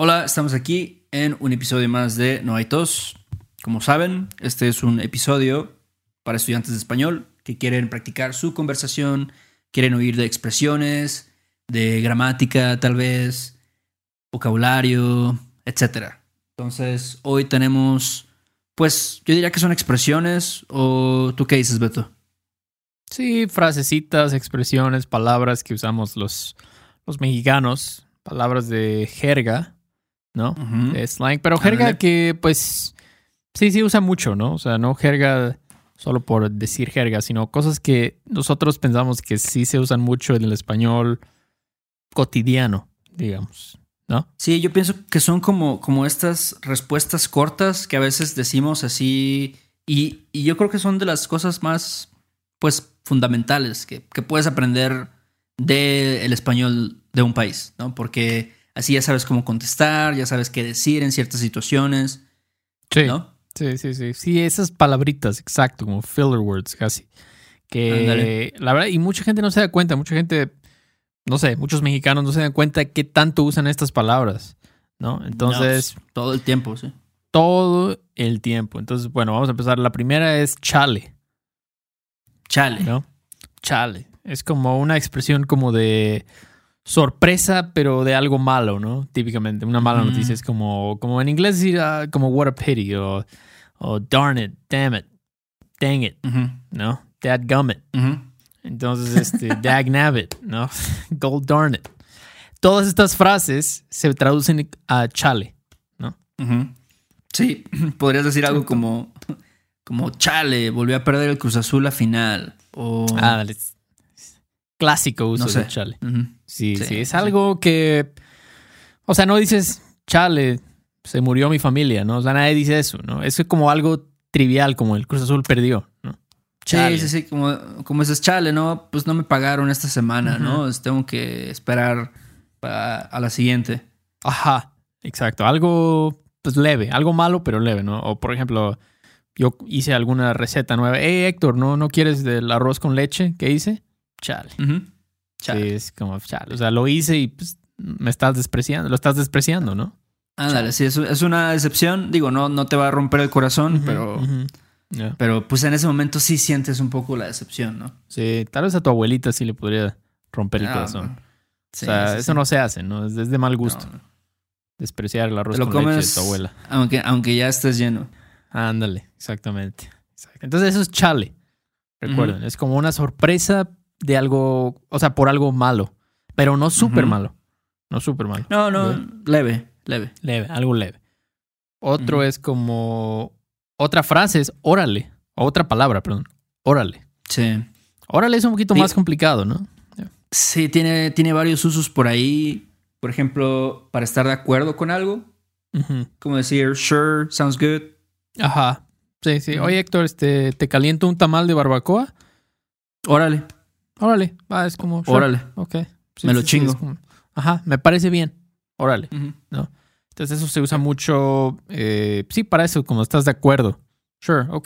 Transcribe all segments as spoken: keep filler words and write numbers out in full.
Hola, estamos aquí en un episodio más de No hay tos. Como saben, este es un episodio para estudiantes de español que quieren practicar su conversación, quieren oír de expresiones, de gramática tal vez, vocabulario, etcétera. Entonces, hoy tenemos, pues, yo diría que son expresiones, o ¿tú qué dices, Beto? Sí, frasecitas, expresiones, palabras que usamos los, los mexicanos, palabras de jerga, ¿no? Uh-huh. De slang, pero jerga Ándale. que pues sí, sí usa mucho, ¿no? O sea, no jerga solo por decir jerga, sino cosas que nosotros pensamos que sí se usan mucho en el español cotidiano, digamos, ¿no? Sí, yo pienso que son como, como estas respuestas cortas que a veces decimos así, y, y yo creo que son de las cosas más, pues, fundamentales que, que puedes aprender del español de un país, ¿no? Porque así ya sabes cómo contestar, ya sabes qué decir en ciertas situaciones, Sí. ¿no? Sí, sí, sí. Sí, esas palabritas, exacto, como filler words casi. Que Ándale. la verdad, y mucha gente no se da cuenta, mucha gente, no sé, muchos mexicanos no se dan cuenta qué tanto usan estas palabras, ¿no? Entonces, No, pues, todo el tiempo, sí. todo el tiempo. Entonces, bueno, vamos a empezar. La primera es chale, Chale. ¿no? Chale. Es como una expresión como de sorpresa, pero de algo malo, ¿no? Típicamente, una mala Mm. noticia es como, como en inglés decir ah, como what a pity o, o darn it, damn it, dang it, Ujú, ¿no? Dadgummit. ujú. Entonces, este, dag nabbit, ¿no? Gold darn it. Todas estas frases se traducen a chale, ¿no? Ujú. Sí, podrías decir algo como, como chale, volvió a perder el Cruz Azul la final. O Ah, dale. Clásico uso no sé. de chale. Ujú. Sí, sí, Sí, es sí. algo que, o sea, no dices chale, se murió mi familia, ¿no? O sea, nadie dice eso, ¿no? Eso es como algo trivial, como el Cruz Azul perdió, ¿no? Chale. Sí, sí, sí, como, como dices, chale, ¿no? Pues no me pagaron esta semana, Ujú. ¿no? Es- Tengo que esperar pa- a la siguiente. Ajá, exacto. Algo, pues leve, algo malo, pero leve, ¿no? O por ejemplo, yo hice alguna receta nueva. Hey, Héctor, ¿no, no quieres del arroz con leche? ¿Qué hice? Chale. Ujú. Sí, Chale. es como chale. O sea, lo hice y pues me estás despreciando, lo estás despreciando, ¿no? Ándale, Chale. sí, es, es una decepción. Digo, no, no te va a romper el corazón, Ujú, pero, ujú. Yeah. pero pues en ese momento sí sientes un poco la decepción, ¿no? Sí, tal vez a tu abuelita sí le podría romper el Ah, corazón. no. Sí, O sea, sí, eso sí. no se hace, ¿no? Es, es de mal gusto. No, no. Despreciar el Te arroz lo con leche de comes tu abuela. aunque, aunque ya estés lleno. Ándale, exactamente. Exacto. Entonces eso es chale. Recuerden, Ujú. es como una sorpresa de algo, o sea, por algo malo. Pero no súper Ujú. malo. No súper malo. No, no, ¿Ok? leve, leve. Leve, algo leve. Otro Ujú. es como... Otra frase es órale. Otra palabra, perdón. Órale. Sí. Órale es un poquito Sí. más complicado, ¿no? Sí, tiene, tiene varios usos por ahí. Por ejemplo, para estar de acuerdo con algo. Ujú. Como decir, sure, sounds good. Ajá. Sí, sí. Ujú. Oye, Héctor, este, ¿te caliento un tamal de barbacoa? Órale, Órale. Ah, es como... sure. órale. Ok. Sí, Me lo sí, sí, chingo. es como- Ajá, me parece bien. Órale. Ujú. ¿No? Entonces eso se usa mucho, eh, sí, para eso, como estás de acuerdo. Sure, ok.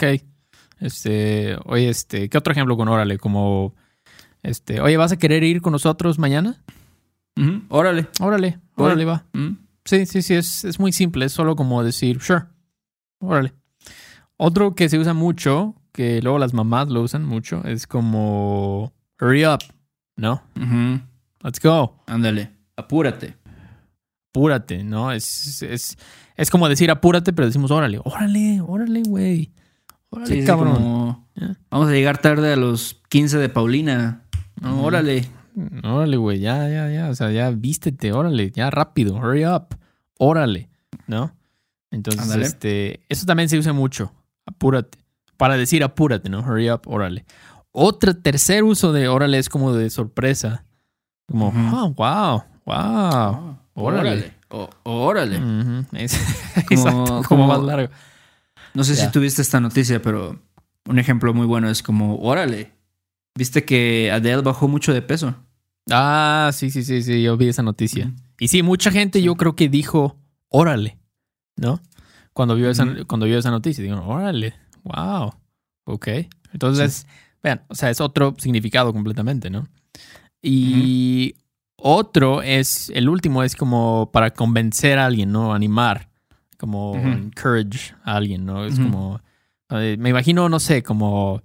Este, oye, este, ¿qué otro ejemplo con órale? Como, este, oye, ¿vas a querer ir con nosotros mañana? Ujú. Órale. Órale, Voy. órale, va. Ujú. Sí, sí, sí, es, es muy simple, es solo como decir, sure, órale. Otro que se usa mucho, que luego las mamás lo usan mucho, es como, hurry up, ¿no? Ujú. Let's go. Ándale, apúrate. Apúrate, ¿no? Es, es, es como decir apúrate, pero decimos órale, órale, órale, güey. Órale, Sí, sí, cabrón. como Ya. vamos a llegar tarde a los quince de Paulina. No, Ujú. órale. Órale, güey, ya, ya, ya. O sea, ya vístete, órale, ya rápido, hurry up, órale, ¿no? Entonces, Ándale. este, eso también se usa mucho, apúrate. Para decir apúrate, ¿no? Hurry up, órale. Otro tercer uso de órale es como de sorpresa. Como, Ujú. ah, wow, wow. Ah, Órale. órale. O- órale. Ujú, es- Como- Exacto, como como- más largo. No sé Ya. si tuviste esta noticia, pero un ejemplo muy bueno es como, órale. ¿Viste que Adele bajó mucho de peso? Ah, sí, sí, sí, sí, yo vi esa noticia. Ujú. Y sí, mucha gente yo creo que dijo, órale, ¿no? Cuando vio, esa, Ujú. cuando vio esa noticia, digo, órale, wow, ok. Entonces, vean, o sea, es otro significado completamente, ¿no? Y Otro es, el último es como para convencer a alguien, ¿no? Animar, como uh-huh. encourage a alguien, ¿no? Es uh-huh. como, eh, me imagino, no sé, como,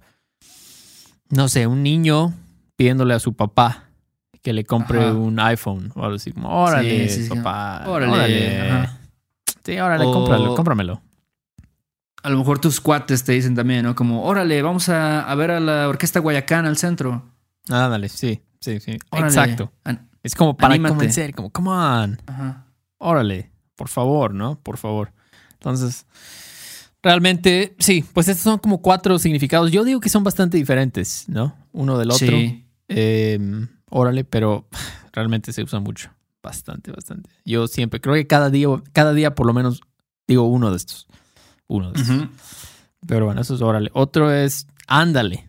no sé, un niño pidiéndole a su papá que le compre Ajá. un iPhone o algo así, como, órale, sí, sí, papá, órale, órale. Sí, órale, o... cómpralo, cómpramelo. A lo mejor tus cuates te dicen también, ¿no? Como, órale, vamos a, a ver a la Orquesta Guayacán al centro. Ah, dale, sí, sí, sí. Órale, exacto. An- es como para anímate. Convencer, como, come on. Ajá. Órale, por favor, ¿no? Por favor. Entonces, realmente, sí, pues estos son como cuatro significados. Yo digo que son bastante diferentes, ¿no? Uno del otro. Sí. Eh, órale, pero realmente se usa mucho. Bastante, bastante. Yo siempre, creo que cada día, cada día por lo menos digo uno de estos. Uno de estos. Uh-huh. Pero bueno, eso es órale. Otro es ándale.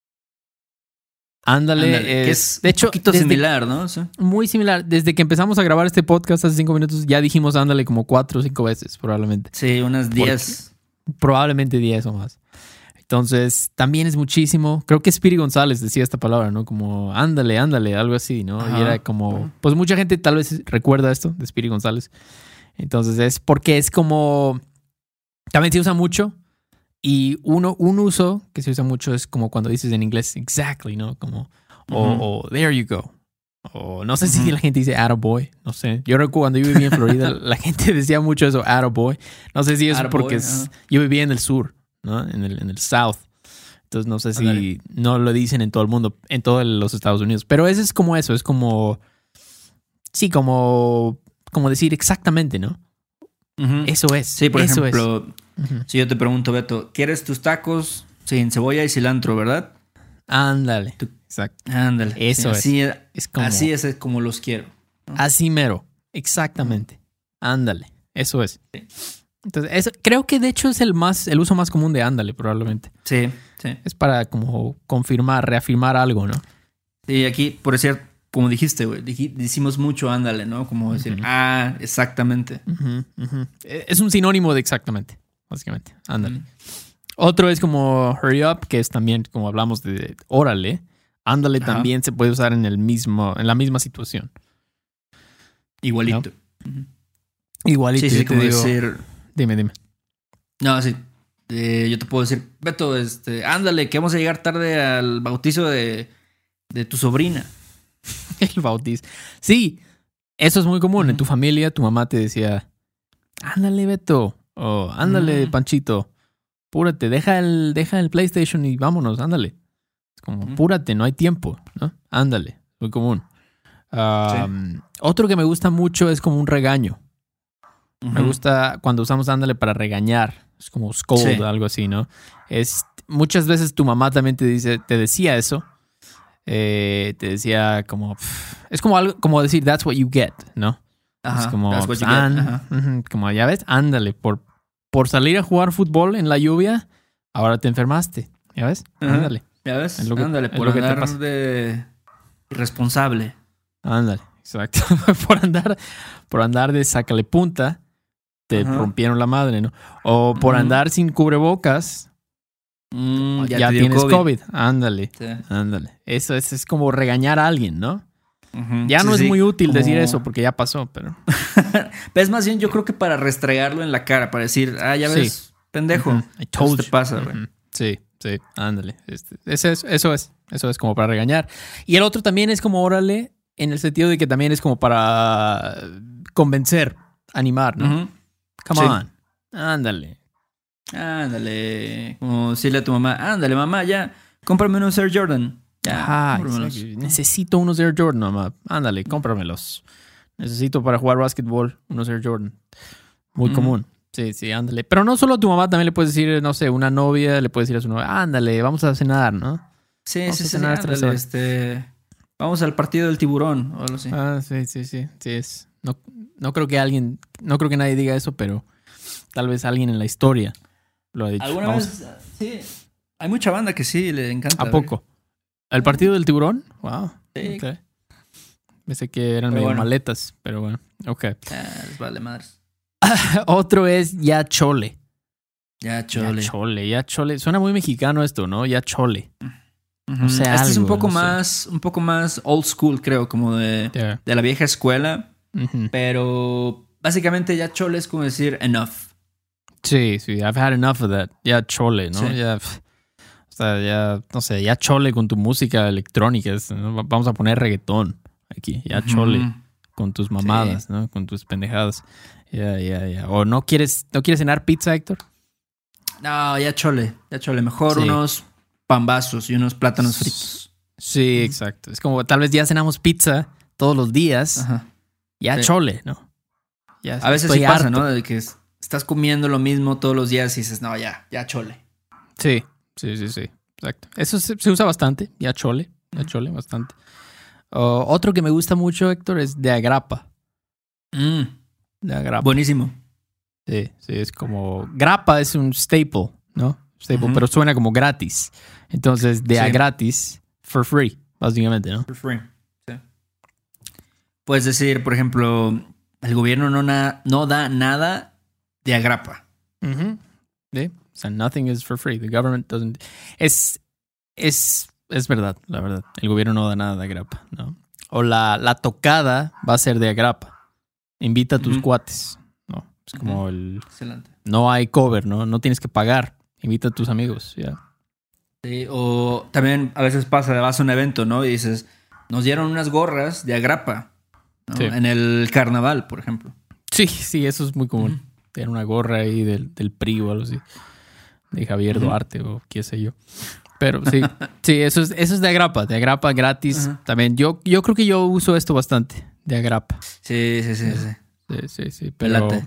Ándale, ándale es, que es de hecho, un poquito similar, ¿no? Sí. Muy similar. Desde que empezamos a grabar este podcast hace cinco minutos, ya dijimos ándale como cuatro o cinco veces, probablemente. Sí, unas diez. Porque, probablemente diez o más. Entonces, también es muchísimo. Creo que Speedy González decía esta palabra, ¿no? Como ándale, ándale, algo así, ¿no? Ajá. Y era como... Pues mucha gente tal vez recuerda esto de Speedy González. Entonces, es porque es como... También se usa mucho. Y uno, un uso que se usa mucho es como cuando dices en inglés exactly, ¿no? Como, uh-huh. o, o there you go. O no sé uh-huh. si la gente dice attaboy, no sé. Yo recuerdo cuando yo vivía en Florida, la gente decía mucho eso, attaboy. No sé si es attaboy, porque es, uh-huh. yo vivía en el sur, ¿no? En el, en el south. Entonces no sé si Andale. No lo dicen en todo el mundo, en todos los Estados Unidos. Pero ese es como eso, es como... Sí, como, como decir exactamente, ¿no? Uh-huh. Eso es. Sí, por eso ejemplo, es. Uh-huh. Si yo te pregunto, Beto, ¿quieres tus tacos sin cebolla y cilantro, verdad? Ándale. Tú, exacto. Ándale. Eso sí, es. Así, es como, así es como los quiero, ¿no? Así mero. Exactamente. Uh-huh. Ándale. Eso es. Sí. Entonces, eso, creo que de hecho es el más, el uso más común de ándale, probablemente. Sí, sí. Es para como confirmar, reafirmar algo, ¿no? Sí, aquí, por decir, como dijiste, güey, decimos mucho ándale, ¿no? Como decir, uh-huh. ah, exactamente. Uh-huh, uh-huh. Es un sinónimo de exactamente, básicamente. Ándale. Uh-huh. Otro es como hurry up, que es también, como hablamos de órale. Ándale Ajá. también se puede usar en el mismo, en la misma situación. Igualito. ¿No? Uh-huh. Igualito. Sí, sí, te como digo, decir... Dime, dime. No, sí. Eh, yo te puedo decir, Beto, este, ándale, que vamos a llegar tarde al bautizo de, de tu sobrina. El bautizo. Sí, eso es muy común. Uh-huh. En tu familia, tu mamá te decía, ándale, Beto. O ándale, uh-huh. Panchito. Púrate, deja el, deja el PlayStation y vámonos, ándale. Es como, uh-huh. púrate, no hay tiempo, ¿no? Ándale, muy común. Um, sí. Otro que me gusta mucho es como un regaño. Uh-huh. Me gusta cuando usamos ándale para regañar. Es como scold, sí. algo así, ¿no? Es, muchas veces tu mamá también te dice, te decía eso. Eh, te decía como... Pff, es como algo, como decir, that's what you get, ¿no? Ajá, es como, that's what you get. Ajá. Uh-huh, como, ya ves, ándale, por, por salir a jugar fútbol en la lluvia, ahora te enfermaste. ¿Ya ves? Uh-huh. Ándale. ¿Ya ves? Que, ándale, por andar de irresponsable. Ándale, exacto. por andar por andar de sácale punta, te uh-huh. rompieron la madre, ¿no? O por uh-huh. andar sin cubrebocas, mm, ya, ya tienes COVID. COVID. Ándale, sí. ándale. Eso es, es como regañar a alguien, ¿no? Uh-huh. Ya sí, no sí. es muy útil como... decir eso porque ya pasó, pero... pero es más bien yo creo que para restregarlo en la cara, para decir, ah, ya ves, sí. pendejo. Uh-huh. I told you. Te pasa, güey. Uh-huh. Sí, sí, ándale. Este, eso, es, eso es, eso es como para regañar. Y el otro también es como órale, en el sentido de que también es como para convencer, animar, ¿no? Uh-huh. Come sí. on, ándale. Ándale. Como decirle a tu mamá, ándale, mamá, ya, cómprame unos Air Jordan. Ya, ah, necesito unos Air Jordan, mamá. Ándale, cómpramelos. Necesito para jugar básquetbol unos Air Jordan. Muy uh-huh. común. Sí, sí, ándale. Pero no solo a tu mamá, también le puedes decir, no sé, una novia, le puedes decir a su novia, ándale, vamos a cenar, ¿no? Sí, vamos sí, a sí, cenar ándale, este... Vamos al partido del tiburón o algo así. Ah, sí, sí, sí. Sí es. No, no creo que alguien, no creo que nadie diga eso, pero tal vez alguien en la historia lo ha dicho. ¿Alguna Vamos. vez? Sí. Hay mucha banda que sí le encanta. ¿A poco? ¿El partido del tiburón? Wow. Sí. Okay. Pensé que eran pero medio bueno. maletas, pero bueno. Ok. Ah, les vale madres. Otro es ya chole. Ya chole. Ya chole, ya chole. Suena muy mexicano esto, ¿no? Ya chole. Uh-huh. O sea, este algo, es un poco no sé. más, un poco más old school, creo, como de, Yeah. de la vieja escuela. Ujú. Pero básicamente ya chole es como decir enough. Sí, sí, I've had enough of that. Ya chole, ¿no? Sí. Ya, pf, o sea, ya, no sé, ya chole con tu música electrónica. es, ¿no? Vamos a poner reggaetón aquí. Ya chole Ujú. con tus mamadas, Sí. ¿no? Con tus pendejadas. Ya, ya, ya. O no quieres, ¿no quieres cenar pizza, Héctor? No, ya chole, ya chole. Mejor Sí. unos pambazos y unos plátanos fritos. Sí, exacto. Es como tal vez ya cenamos pizza todos los días. Ajá. Ya Sí. chole, ¿no? Ya A veces estoy sí pasa, harto. ¿no? De que es- estás comiendo lo mismo todos los días y dices, no, ya, ya chole. Sí, sí, sí, sí. Exacto. Eso se, se usa bastante. Ya chole. Ya chole, bastante. Uh, otro que me gusta mucho, Héctor, es de agrapa. Mm, De agrapa. buenísimo. Sí, sí, es como... Grapa es un staple, ¿no? Staple, Ujú. pero suena como gratis. Entonces, de a Sí. gratis, for free, básicamente, ¿no? For free. Sí. Puedes decir, por ejemplo, el gobierno no, na- no da nada de agrapa. Ujú. Sí. O sea, nothing is for free. The government doesn't... Es, es, es verdad, la verdad. El gobierno no da nada de agrapa, ¿no? O la, la tocada va a ser de agrapa. Invita a tus Ujú. cuates, ¿no? Es como Ujú. el... Excelente. No hay cover, ¿no? No tienes que pagar. Invita a tus amigos, ya. Sí, o también a veces pasa, vas a un evento, ¿no? Y dices, nos dieron unas gorras de agrapa, ¿no? Sí. En el carnaval, por ejemplo. Sí, sí, eso es muy común. Ujú. Tener una gorra ahí del, del P R I o algo así. De Javier Ujú. Duarte o qué sé yo. Pero sí, sí, eso es, eso es de agrapa. De agrapa gratis. Ajá. También yo, yo creo que yo uso esto bastante. De agrapa. Sí, sí, sí, sí. Sí, sí, sí. Me Pero late.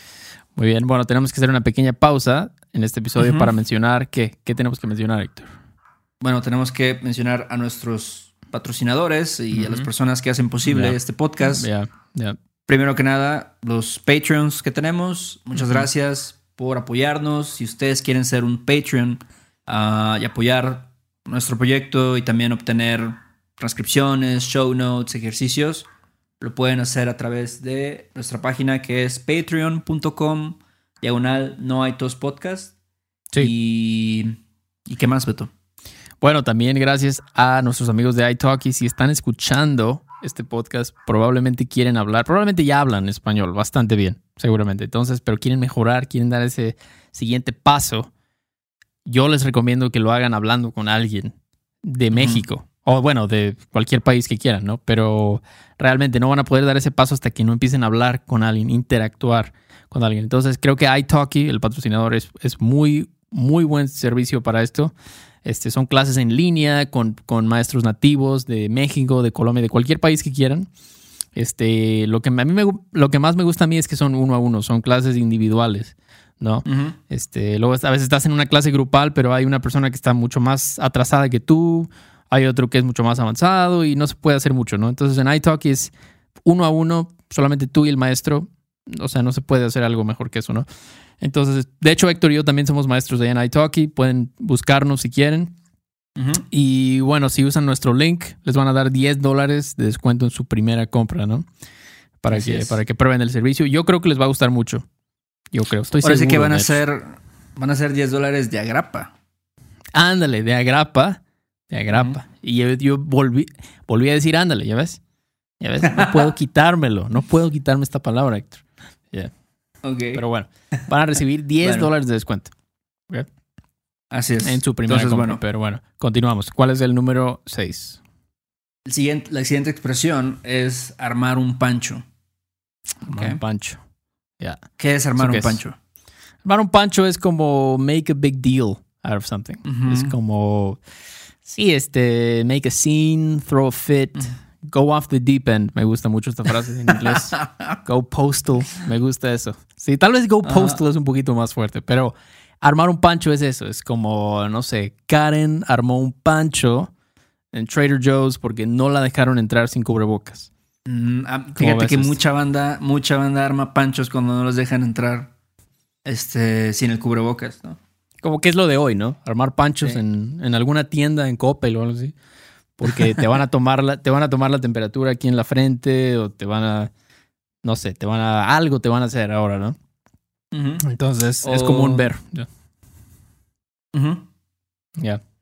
muy bien. Bueno, tenemos que hacer una pequeña pausa en este episodio Ujú. para mencionar qué. ¿Qué tenemos que mencionar, Héctor? Bueno, tenemos que mencionar a nuestros patrocinadores y a las Ujú. personas que hacen posible Ya. este podcast. Ya, ya. Primero que nada, los Patreons que tenemos. Muchas Ujú. gracias por apoyarnos. Si ustedes quieren ser un Patreon ah, y apoyar nuestro proyecto y también obtener transcripciones, show notes, ejercicios, lo pueden hacer a través de nuestra página que es patreon.com diagonal no hay tos podcast. Sí. Y, ¿y qué más, Beto? Bueno, también gracias a nuestros amigos de iTalki. Si están escuchando este podcast, probablemente quieren hablar, probablemente ya hablan español bastante bien, seguramente. Entonces, pero quieren mejorar, quieren dar ese siguiente paso. Yo les recomiendo que lo hagan hablando con alguien de Ujú. México. O bueno, de cualquier país que quieran, ¿no? Pero realmente no van a poder dar ese paso hasta que no empiecen a hablar con alguien, interactuar con alguien. Entonces, creo que iTalki, el patrocinador, es, es muy, muy buen servicio para esto. Este, son clases en línea con, con maestros nativos de México, de Colombia, de cualquier país que quieran. Este, lo que a mí me, lo que más me gusta a mí es que son uno a uno, son clases individuales, ¿no? Ujú. Este, luego a veces estás en una clase grupal, pero hay una persona que está mucho más atrasada que tú, hay otro que es mucho más avanzado y no se puede hacer mucho, ¿no? Entonces en iTalki es uno a uno, solamente tú y el maestro. O sea, no se puede hacer algo mejor que eso, ¿no? Entonces, de hecho, Héctor y yo también somos maestros de en iTalki. Pueden buscarnos si quieren. Ujú. Y bueno, si usan nuestro link, les van a dar diez dólares de descuento en su primera compra, ¿no? Para Así que, es. para que prueben el servicio. Yo creo que les va a gustar mucho. Yo creo, estoy Ahora sí seguro. que van a de hecho. ser, van a ser diez dólares de agrapa. Ándale, de agrapa. De agrapa. Y yo, yo volví, volví a decir ándale, ¿ya ves? ¿Ya ves? No puedo quitármelo. No puedo quitarme esta palabra, Héctor. Ya. Ok. Pero bueno, van a recibir diez Bueno. dólares de descuento Así es. en su primera Entonces, compra. bueno, Pero bueno, continuamos. ¿Cuál es el número seis? el siguiente, la siguiente expresión es armar un pancho. Armar Ok. un pancho. Ya. ¿Qué es armar ¿Eso qué un es? pancho? Armar un pancho es como make a big deal out of something. Ujú. Es como, sí, este, make a scene, throw a fit, go off the deep end. Me gusta mucho esta frase en inglés. Go postal. Me gusta eso. Sí, tal vez go Ajá. postal es un poquito más fuerte, pero armar un pancho es eso. Es como, no sé, Karen armó un pancho en Trader Joe's porque no la dejaron entrar sin cubrebocas. Mm, ah, fíjate ves que esto? mucha banda, mucha banda arma panchos cuando no los dejan entrar este, sin el cubrebocas, ¿no? Como que es lo de hoy, ¿no? Armar panchos Sí. en, en alguna tienda en Coppel o algo así. Porque te van a tomar la, te van a tomar la temperatura aquí en la frente o te van a, no sé, te van a, algo te van a hacer ahora, ¿no? Ujú. Entonces es O- común ver. Ya. Ujú. ya.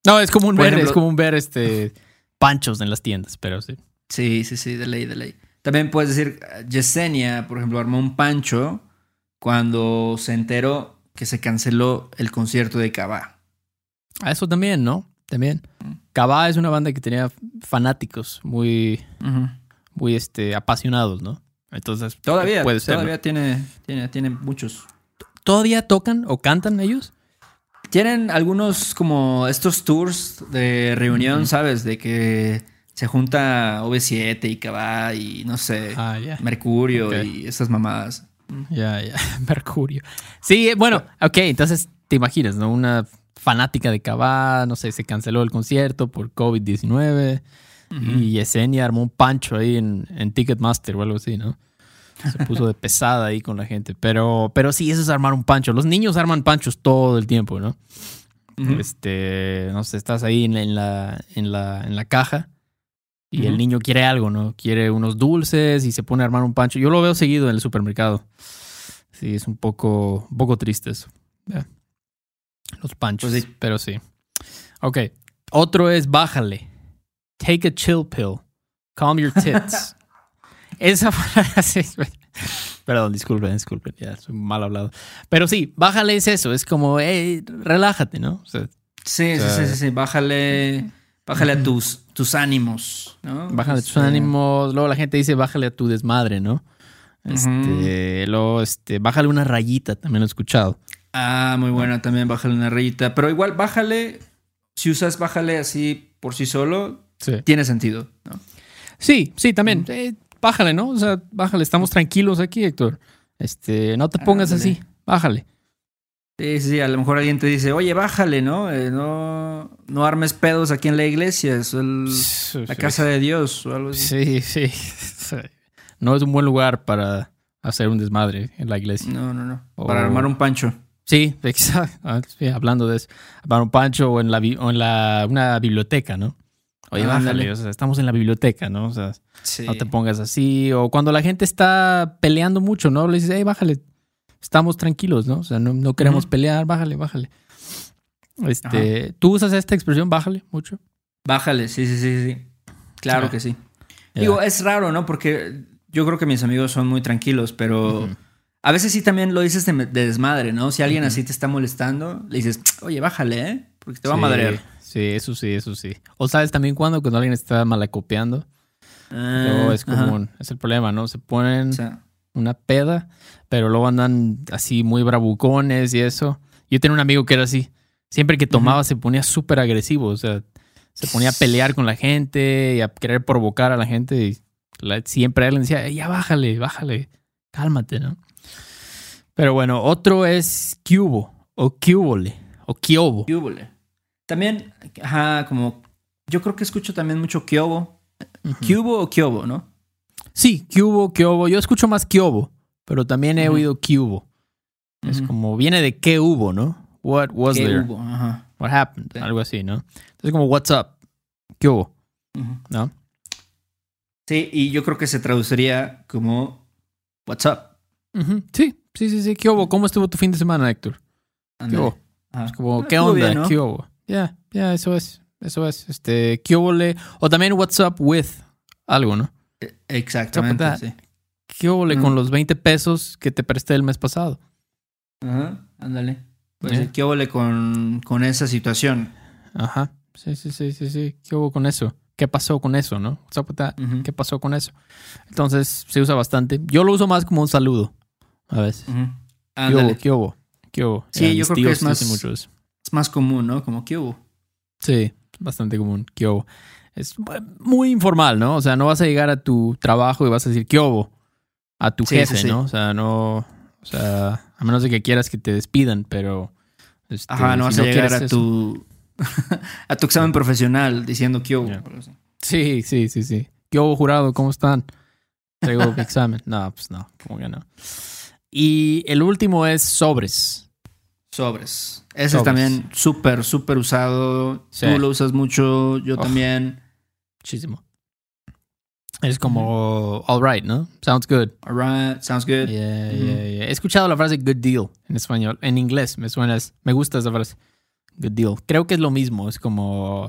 No, es común Por ver, ejemplo- es común ver este panchos en las tiendas, pero sí. Sí, sí, sí, de ley, de ley. También puedes decir, Yesenia, por ejemplo, armó un pancho cuando se enteró que se canceló el concierto de Cabá. A eso también, ¿no? También. Cabá es una banda que tenía fanáticos muy, Ujú. muy este, apasionados, ¿no? Entonces, Todavía, puede ser, ¿no? todavía tiene, tiene, tiene muchos. ¿Todavía tocan o cantan ellos? Tienen algunos como estos tours de reunión, Ujú. ¿sabes? De que se junta O V siete y Cabá y no sé, Ah, ya. Mercurio Ok. y esas mamadas. Ya, ya. Mercurio. Sí, bueno, ok, entonces te imaginas, ¿no? Una fanática de Cabá, no sé, se canceló el concierto por covid diecinueve Ujú. y Yesenia armó un pancho ahí en, en Ticketmaster o algo así, ¿no? Se puso de pesada ahí con la gente. Pero, pero sí, eso es armar un pancho. Los niños arman panchos todo el tiempo, ¿no? Ujú. Este, no sé, estás ahí en, en la, en, la, en la caja y Ujú. el niño quiere algo, ¿no? Quiere unos dulces y se pone a armar un pancho. Yo lo veo seguido en el supermercado. Sí, es un poco, un poco triste eso. Ya. Los panchos, Pues sí. pero sí. Ok, otro es bájale. Take a chill pill. Calm your tits. Esa frase. Perdón, disculpen, disculpen, ya soy mal hablado. Pero sí, bájale es eso, es como, hey, relájate, ¿no? O sea, Sí, O sí, sea, sí, sí, sí. Bájale, bájale a Ujú. tus, tus ánimos, ¿no? bájale tus Este, ánimos. Luego la gente dice, bájale a tu desmadre, ¿no? Este, luego, este, bájale una rayita, también lo he escuchado. Ah, muy buena también, bájale una rayita. Pero igual, bájale, si usas bájale así por sí solo, Sí. tiene sentido, ¿no? Sí, sí, también. Eh, bájale, ¿no? O sea, bájale, estamos tranquilos aquí, Héctor. Este, no te pongas Ándale. así, bájale. Sí, sí, sí, a lo mejor alguien te dice, oye, bájale, ¿no? Eh, no, no armes pedos aquí en la iglesia, es el- la casa de Dios o algo así. Sí, sí. No es un buen lugar para hacer un desmadre en la iglesia. No, no, no. O- Para armar un pancho. Sí, exacto. Ah, sí, hablando de eso. Para un pancho o en la bi- o en la una biblioteca, ¿no? Oye, Ah, bájale, ándale. o sea, estamos en la biblioteca, ¿no? O sea, Sí. no te pongas así. O cuando la gente está peleando mucho, ¿no? Le dices, hey, bájale. Estamos tranquilos, ¿no? O sea, no, no queremos Ujú. pelear, bájale, bájale. Este, ¿tú usas esta expresión, bájale, mucho? Bájale, sí, sí, sí, sí. Claro Ah, que sí. ya. Digo, es raro, ¿no? Porque yo creo que mis amigos son muy tranquilos, pero Ujú. a veces sí también lo dices de, de desmadre, ¿no? Si alguien Ujú. así te está molestando, le dices, oye, bájale, ¿eh? Porque te va a Sí, madrear. Sí, eso sí, eso sí. O sabes también cuando, cuando alguien está malacopiando. Ah, Luego es ajá. común, es el problema, ¿no? Se ponen O sea, una peda, pero luego andan así muy bravucones y eso. Yo tenía un amigo que era así. Siempre que tomaba Ujú. se ponía súper agresivo, o sea, se ponía a pelear con la gente y a querer provocar a la gente. Y la- siempre él le decía, ya bájale, bájale, cálmate, ¿no? Pero bueno, otro es cubo o cubole o kiobo. ¿qué húbole? También, ajá, como, yo creo que escucho también mucho Kyobo. ¿Cubo o Kyobo, no? Sí, cubo, kiobo. Yo escucho más kiobo, pero también he Ujú. oído cubo. Es Ujú. como, viene de qué hubo, ¿no? What was ¿Qué there? hubo? Ajá. What happened? Sí. Algo así, ¿no? Entonces como, what's up? ¿Qué hubo? Ujú. ¿No? Sí, y yo creo que se traduciría como, what's up? Ujú. Sí, sí, sí, sí. ¿Qué hubo? ¿Cómo estuvo tu fin de semana, Héctor? Ándale. hubo? Ajá. Es como, Ah, ¿qué estuvo onda? bien, ¿no? ¿Qué hubo? Ya, ya, eso es. Eso es. Este, ¿qué hubo? O también, what's up with algo, ¿no? Eh, Exactamente, What's up sí. ¿Qué hubo Mm. con los veinte pesos que te presté el mes pasado? Ajá, ándale. Pues Ya. sí, ¿qué huele con, con esa situación? Ajá. Sí, sí, sí, sí, sí. ¿Qué hubo con eso? ¿Qué pasó con eso, no? What's up with that? Ujú, ¿Qué pasó con eso? Entonces, se usa bastante. Yo lo uso más como un saludo, a veces. ujú. ¿Qué Ándale. hubo? ¿Qué hubo? ¿Qué hubo? Sí, Ya, yo mis creo que tíos es más- dicen mucho eso. Es más común, ¿no? Como ¿qué hubo? Sí, bastante común. ¿Qué hubo? Es muy informal, ¿no? O sea, no vas a llegar a tu trabajo y vas a decir ¿qué hubo? A tu Sí, jefe, sí, sí. ¿no? O sea, no... O sea, a menos de que quieras que te despidan, pero... este, Ajá, no si vas a llegar quieres a eso- tu a tu examen profesional diciendo ¿qué hubo? Ya. Algo así. Sí, sí, sí, sí. ¿Qué hubo, jurado? ¿Cómo están? Traigo mi examen. No, pues no, como que no. Y el último es sobres. Sobres. Ese es Sobres. también súper, súper usado. Sí. Tú lo usas mucho, yo Uf. también. Muchísimo. Es como, all right, ¿no? Sounds good. Alright, sounds good. Yeah, Ujú. yeah, yeah. He escuchado la frase good deal en español. En inglés me suena, es- me gusta esa frase. good deal. Creo que es lo mismo. Es como,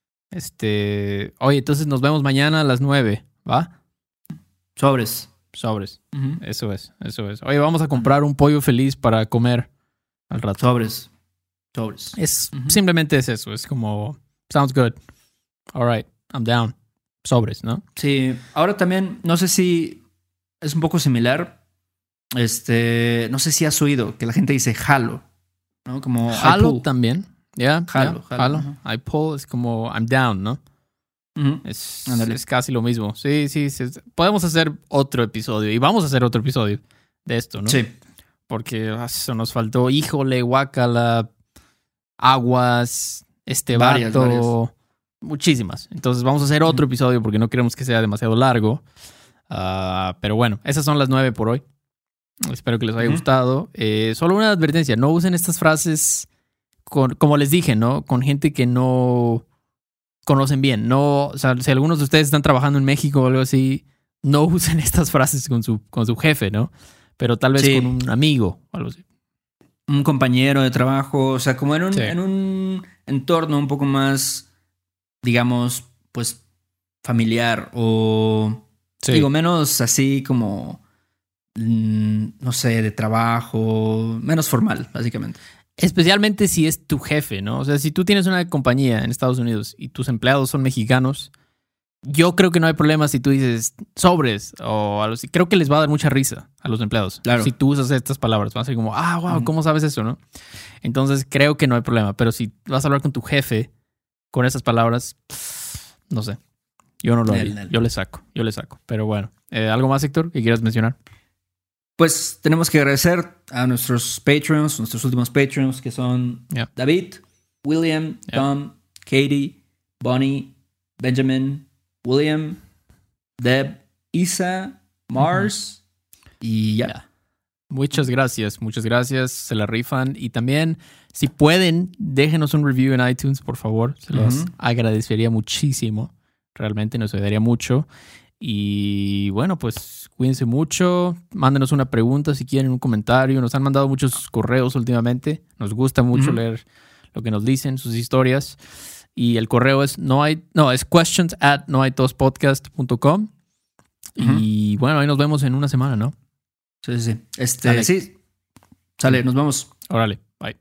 este, oye, entonces nos vemos mañana a las nueve, ¿va? Sobres. Sobres. Uh-huh. Eso es, eso es. Oye, vamos a comprar un pollo feliz para comer al rato. Sobres. Sobres. Es, uh-huh. Simplemente es eso. Es como, sounds good. All right, I'm down. Sobres, ¿no? Sí. Ahora también, no sé si es un poco similar. Este, no sé si has oído que la gente dice jalo, ¿no? Como jalo también. Ya, yeah, jalo, yeah, jalo. jalo. Uh-huh. I pull es como I'm down, ¿no? Uh-huh. Es, es casi lo mismo. Sí, sí, sí. Podemos hacer otro episodio y vamos a hacer otro episodio de esto, ¿no? Sí. Porque eso nos faltó. Híjole, guácala, aguas, este varias, vato. Varias. Muchísimas. Entonces vamos a hacer otro episodio porque no queremos que sea demasiado largo. Uh, pero bueno, esas son las nueve por hoy. Espero que les haya uh-huh. gustado. Eh, solo una advertencia. No usen estas frases con, como les dije, ¿no? Con gente que no conocen bien. No, o sea, si algunos de ustedes están trabajando en México o algo así, no usen estas frases con su, con su jefe, ¿no? Pero tal vez sí. con un amigo o algo así. Un compañero de trabajo, o sea, como en un, sí. en un entorno un poco más, digamos, pues familiar o, sí. digo, menos así como, mmm, no sé, de trabajo, menos formal, básicamente. Especialmente si es tu jefe, ¿no? O sea, si tú tienes una compañía en Estados Unidos y tus empleados son mexicanos, yo creo que no hay problema si tú dices sobres o algo así. Creo que les va a dar mucha risa a los empleados. Claro. Si tú usas estas palabras, van a ser como, ah, wow, ¿cómo sabes eso, no? Entonces creo que no hay problema. Pero si vas a hablar con tu jefe con esas palabras, no sé. Yo no lo haría. Yo le saco, yo le saco. Pero bueno, eh, ¿algo más, Héctor, que quieras mencionar? Pues tenemos que agradecer a nuestros Patreons, nuestros últimos Patreons, que son yeah. David, William, yeah. Tom, Katie, Bonnie, Benjamin, William, Deb, Isa, Mars uh-huh. y ya. Yeah. Muchas gracias, muchas gracias. Se la rifan. Y también, si pueden, déjenos un review en iTunes, por favor. Se los uh-huh. agradecería muchísimo. Realmente nos ayudaría mucho. Y bueno, pues cuídense mucho. Mándenos una pregunta si quieren, un comentario. Nos han mandado muchos correos últimamente. Nos gusta mucho uh-huh. leer lo que nos dicen, sus historias. Y el correo es no hay no es questions at noaitospodcast punto com. Uh-huh. Y bueno, ahí nos vemos en una semana, ¿no? Sí, sí. Este, Dale. sí. Sale, nos vemos. Órale, bye.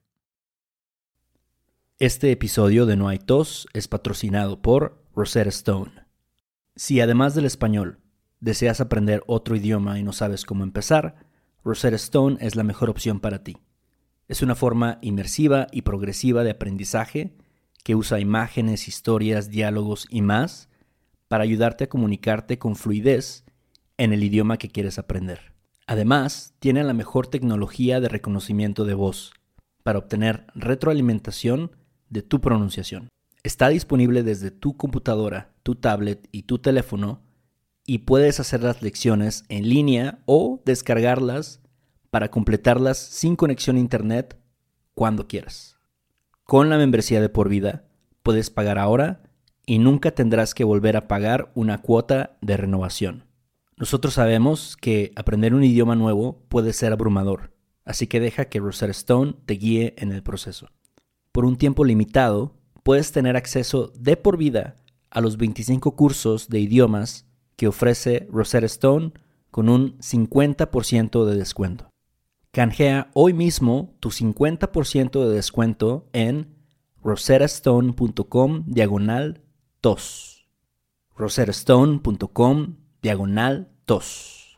Este episodio de No Hay Tos es patrocinado por Rosetta Stone. Si además del español deseas aprender otro idioma y no sabes cómo empezar, Rosetta Stone es la mejor opción para ti. Es una forma inmersiva y progresiva de aprendizaje que usa imágenes, historias, diálogos y más para ayudarte a comunicarte con fluidez en el idioma que quieres aprender. Además, tiene la mejor tecnología de reconocimiento de voz para obtener retroalimentación de tu pronunciación. Está disponible desde tu computadora, tu tablet y tu teléfono y puedes hacer las lecciones en línea o descargarlas para completarlas sin conexión a internet cuando quieras. Con la membresía de por vida puedes pagar ahora y nunca tendrás que volver a pagar una cuota de renovación. Nosotros sabemos que aprender un idioma nuevo puede ser abrumador, así que deja que Rosetta Stone te guíe en el proceso. Por un tiempo limitado, puedes tener acceso de por vida a los veinticinco cursos de idiomas que ofrece Rosetta Stone con un cincuenta por ciento de descuento. Canjea hoy mismo tu cincuenta por ciento de descuento en rosettastone.com diagonal tos. rosettastone.com diagonal tos.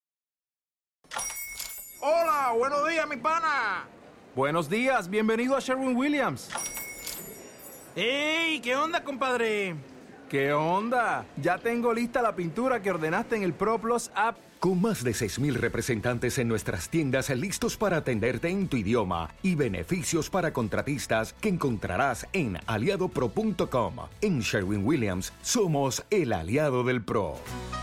Hola, buenos días, mi pana. Buenos días, bienvenido a Sherwin-Williams. ¡Ey! ¿Qué onda, compadre? ¿Qué onda? Ya tengo lista la pintura que ordenaste en el ProPlus app. Con más de seis mil representantes en nuestras tiendas listos para atenderte en tu idioma y beneficios para contratistas que encontrarás en aliado pro punto com. En Sherwin-Williams somos el aliado del pro.